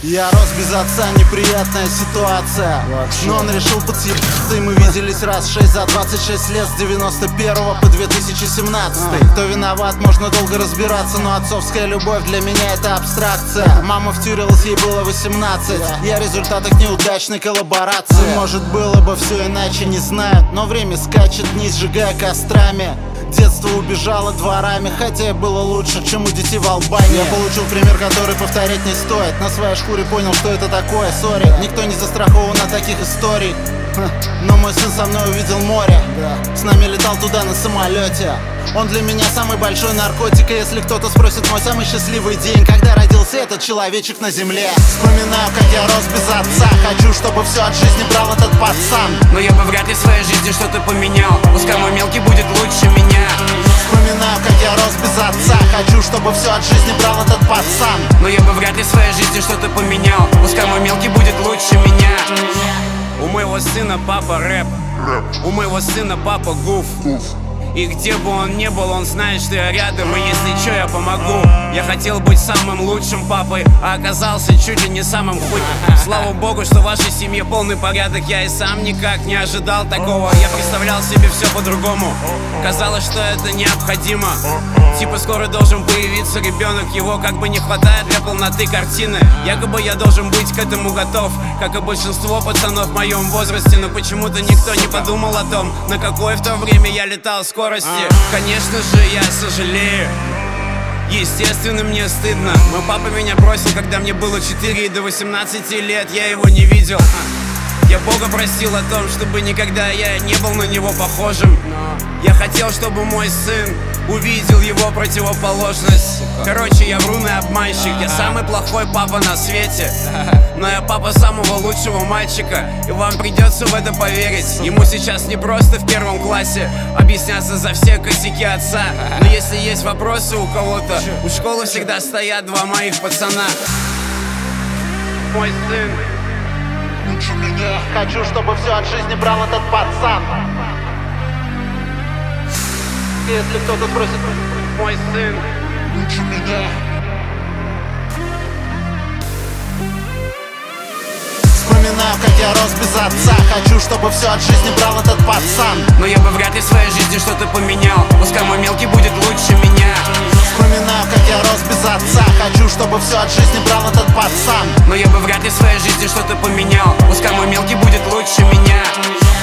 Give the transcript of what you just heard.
Я рос без отца, неприятная ситуация. Но он решил подсъебаться, и мы виделись раз 6 за 26 лет, с 91 по 2017. Кто виноват, можно долго разбираться, но отцовская любовь для меня это абстракция. Мама втюрилась, ей было 18. Я результат их неудачной коллаборации. Может, было бы все иначе, не знаю, но время скачет вниз, сжигая кострами. Детство убежало дворами, хотя было лучше, чем у детей в Албании. Я получил пример, который повторять не стоит. На своей шкуре понял, что это такое, сори. Никто не застрахован от таких историй. Но мой сын со мной увидел море. С нами летал туда на самолете. Он для меня самый большой наркотик. И если кто-то спросит, мой самый счастливый день, когда родился этот человечек на земле. Вспоминаю, как я рос без отца. Хочу, чтобы все от жизни брал этот пацан. Но я бы вряд ли в своей жизни что-то поменял. Пускай мой мелкий будет лучше меня. Вспоминаю, как я рос без отца. Хочу, чтобы все от жизни брал этот пацан. Но я бы вряд ли в своей жизни что-то поменял. Пускай мой мелкий будет лучше меня. У моего сына папа рэп. У моего сына папа гуф. И где бы он ни был, он знает, что я рядом. И если что, я помогу. Я хотел быть самым лучшим папой, а оказался чуть ли не самым хуй. Слава богу, что в вашей семье полный порядок. Я и сам никак не ожидал такого. Я представлял себе все по-другому. Казалось, что это необходимо. Типа скоро должен появиться ребенок. Его как бы не хватает для полноты картины. Якобы я должен быть к этому готов, как и большинство пацанов в моем возрасте. Но почему-то никто не подумал о том, на какой в то время я летал скорости. Конечно же, я сожалею. Естественно, мне стыдно. Мой папа меня бросил, когда мне было 4, и до 18 лет я его не видел. Я Бога просил о том, чтобы никогда я не был на него похожим. Я хотел, чтобы мой сын увидел его противоположность. Короче, я вруный обманщик. Я самый плохой папа на свете. Но я папа самого лучшего мальчика, и вам придется в это поверить. Ему сейчас не просто в 1 классе объясняться за все косяки отца. Но если есть вопросы у кого-то, у школы всегда стоят 2 моих пацана. Мой сын лучше меня. Хочу, чтобы все от жизни брал этот пацан. Если кто-то спросит, мой сын лучше меня. Вспоминаю, как я рос без отца. Хочу, чтобы все от жизни брал этот пацан. Но я бы вряд ли в своей жизни что-то поменял. Пускай мой мелкий будет лучше меня. Вспоминаю, как я рос без отца. Хочу, чтобы все от жизни брал этот пацан. Но я бы вряд ли в своей жизни что-то поменял. Пускай мой мелкий будет лучше меня.